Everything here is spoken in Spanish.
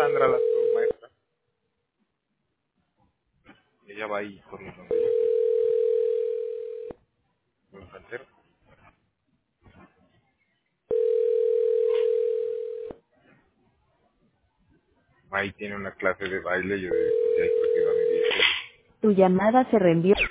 Sandra, la su maestra. Ella va ahí por los nombres. ¿Un cantero? Ahí tiene una clase de baile, yo de ahí creo que va a medir. Tu llamada se reenvió.